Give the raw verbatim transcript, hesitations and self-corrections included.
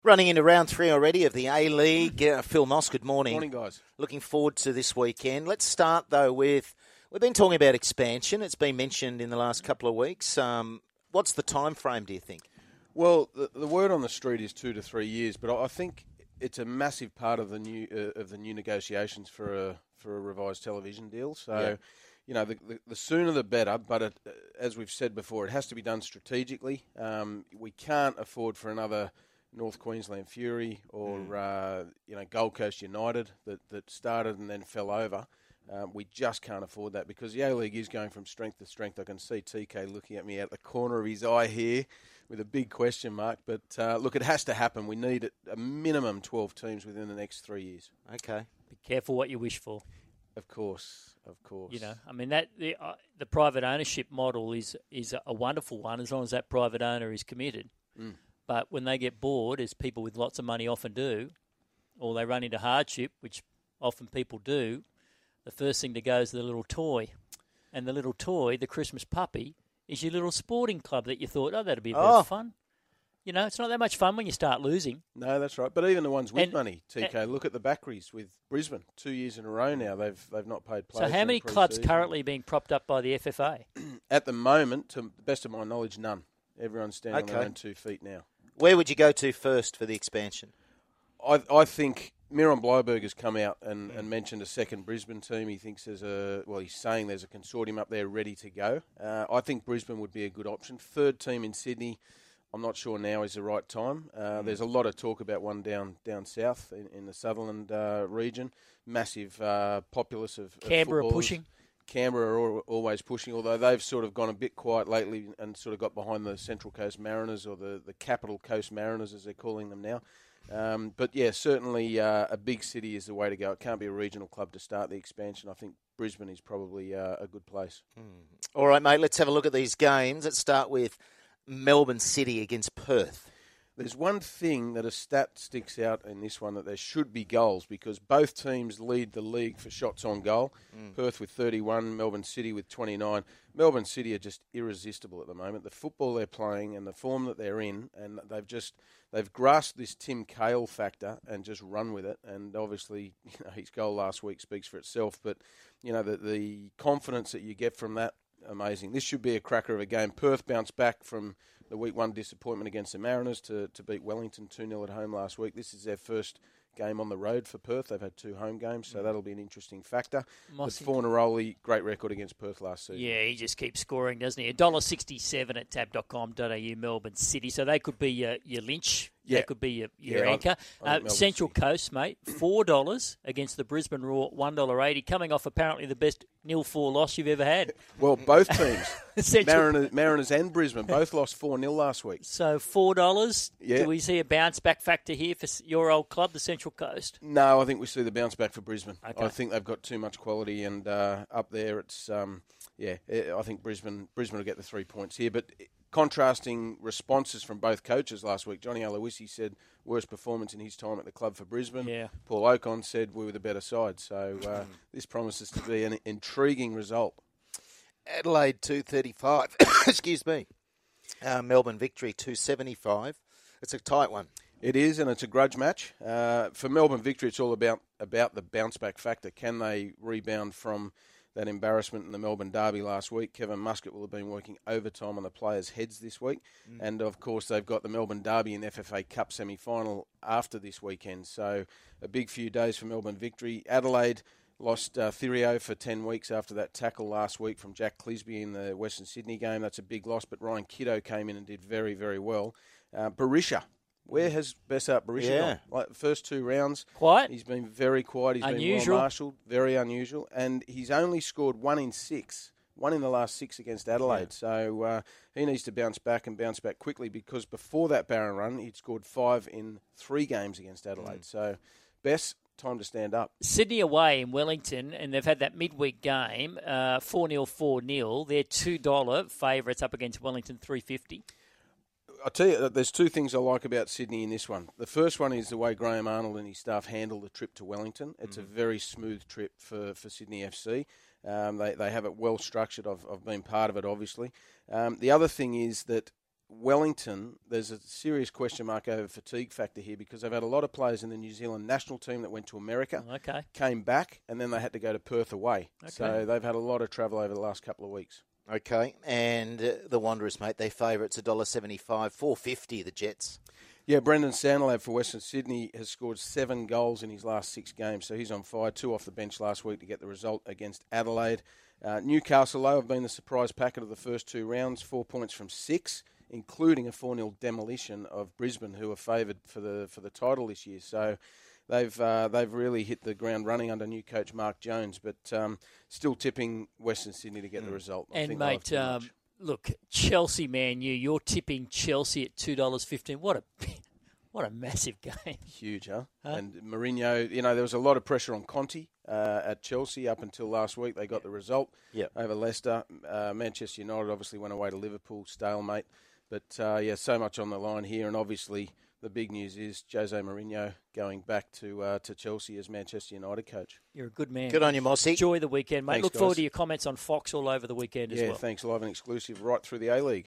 Running into round three already of the A-League. Uh, Phil Moss, good morning. Morning, guys. Looking forward to this weekend. Let's start, though, with... We've been talking about expansion. It's been mentioned in the last couple of weeks. Um, what's the time frame, do you think? Well, the, the word on the street is two to three years, but I think it's a massive part of the new uh, of the new negotiations for a for a revised television deal. So, yeah. you know, the, the, the sooner the better. But it, as we've said before, it has to be done strategically. Um, we can't afford for another North Queensland Fury or mm. uh, you know Gold Coast United that, that started and then fell over. Um, we just can't afford that because the A-League is going from strength to strength. I can see T K looking at me out the corner of his eye here with a big question mark. But uh, look, it has to happen. We need a minimum twelve teams within the next three years. Okay. Be careful what you wish for. Of course, of course. You know, I mean that the uh, the private ownership model is is a wonderful one as long as that private owner is committed. Mm. But when they get bored, as people with lots of money often do, or they run into hardship, which often people do, the first thing to go is the little toy. And the little toy, the Christmas puppy, is your little sporting club that you thought, oh, that'd be a bit oh. of fun. You know, it's not that much fun when you start losing. No, that's right. But even the ones with and, money, T K, look at the Backeries with Brisbane. Two years in a row now, they've they've not paid players. So how many clubs currently being propped up by the F F A? At the moment, to the best of my knowledge, none. Everyone's standing okay. on their own two feet now. Where would you go to first for the expansion? I I think Miron Bleiberg has come out and, and mentioned a second Brisbane team. He thinks there's a, well, he's saying there's a consortium up there ready to go. Uh, I think Brisbane would be a good option. Third team in Sydney, I'm not sure now is the right time. Uh, mm. There's a lot of talk about one down down south in, in the Sutherland uh, region. Massive uh, populace of Canberra of pushing. Canberra are always pushing, although they've sort of gone a bit quiet lately and sort of got behind the Central Coast Mariners, or the, the Capital Coast Mariners as they're calling them now. Um, but yeah, certainly uh, a big city is the way to go. It can't be a regional club to start the expansion. I think Brisbane is probably uh, a good place. Mm. All right, mate, let's have a look at these games. Let's start with Melbourne City against Perth. There's one thing that a stat sticks out in this one, that there should be goals, because both teams lead the league for shots on goal. Mm. Perth with thirty-one, Melbourne City with twenty-nine. Melbourne City are just irresistible at the moment. The football they're playing and the form that they're in, and they've just they've grasped this Tim Cahill factor and just run with it. And obviously, you know, his goal last week speaks for itself. But you know, the, the confidence that you get from that, amazing. This should be a cracker of a game. Perth bounced back from the week one disappointment against the Mariners to, to beat Wellington two nil at home last week. This is their first game on the road for Perth. They've had two home games, so that'll be an interesting factor. Mossy. But Fornaroli, great record against Perth last season. Yeah, he just keeps scoring, doesn't he? one dollar sixty-seven at tab dot com dot a u, Melbourne City. So they could be your, your Lynch. Yeah. That could be your, your yeah, anchor. I, I uh, Central City. Coast, mate, four dollars against the Brisbane Roar, one dollar eighty, coming off apparently the best nil four loss you've ever had. Well, both teams, Mariners, Mariners and Brisbane, both lost four nil last week. So four dollars. Yeah. Do we see a bounce-back factor here for your old club, the Central Coast? No, I think we see the bounce back for Brisbane. Okay. I think they've got too much quality, and uh, up there it's, um, yeah, I think Brisbane Brisbane will get the three points here. But contrasting responses from both coaches last week. Johnny Aloisi said worst performance in his time at the club for Brisbane. Yeah. Paul Ocon said we were the better side. So uh, this promises to be an intriguing result. Adelaide two thirty-five. Excuse me. Uh, Melbourne Victory two seventy-five. It's a tight one. It is, and it's a grudge match. Uh, for Melbourne Victory, it's all about about the bounce back factor. Can they rebound from that embarrassment in the Melbourne Derby last week? Kevin Muscat will have been working overtime on the players' heads this week. Mm. And, of course, they've got the Melbourne Derby and F F A Cup semi-final after this weekend. So a big few days for Melbourne Victory. Adelaide lost uh, Thirio for ten weeks after that tackle last week from Jack Clisby in the Western Sydney game. That's a big loss, but Ryan Kiddo came in and did very, very well. Uh, Barisha. Where has Bessart Barisha yeah. gone? Like the first two rounds, quiet. He's been very quiet. He's unusual. been well marshalled, very unusual, and he's only scored one in six, one in the last six against Adelaide. Yeah. So uh, he needs to bounce back and bounce back quickly, because before that Barron run, he'd scored five in three games against Adelaide. Mm. So Bess, time to stand up. Sydney away in Wellington, and they've had that midweek game, uh, four nil, four nil. They're two dollars favourites up against Wellington, three fifty. I'll tell you, there's two things I like about Sydney in this one. The first one is the way Graham Arnold and his staff handled the trip to Wellington. It's mm. a very smooth trip for, for Sydney F C. Um, they, they have it well structured. I've, I've been part of it, obviously. Um, the other thing is that Wellington, there's a serious question mark over fatigue factor here because they've had a lot of players in the New Zealand national team that went to America, Okay. came back, and then they had to go to Perth away. Okay. So they've had a lot of travel over the last couple of weeks. Okay, and uh, the Wanderers, mate, they favourites one dollar seventy-five, four fifty the Jets. Yeah, Brendan Sandilands for Western Sydney has scored seven goals in his last six games, so he's on fire. Two off the bench last week to get the result against Adelaide. Uh, Newcastle, though, have been the surprise packet of the first two rounds, four points from six, including a four nil demolition of Brisbane, who are favoured for the for the title this year. So they've uh, they've really hit the ground running under new coach Mark Jones, but um, still tipping Western Sydney to get mm. the result. I and, think mate, um, look, Chelsea, Man U, you're tipping Chelsea at two dollars fifteen. What a what a massive game. Huge, huh? huh? And Mourinho, you know, there was a lot of pressure on Conte uh, at Chelsea up until last week. They got yep. the result yep. over Leicester. Uh, Manchester United obviously went away to Liverpool, stalemate. But, uh, yeah, so much on the line here. And obviously the big news is Jose Mourinho going back to uh, to Chelsea as Manchester United coach. You're a good man. Good on you, Mossy. Enjoy the weekend, mate. Thanks, Look guys. forward to your comments on Fox all over the weekend as yeah, well. Yeah, thanks. Live and exclusive right through the A-League.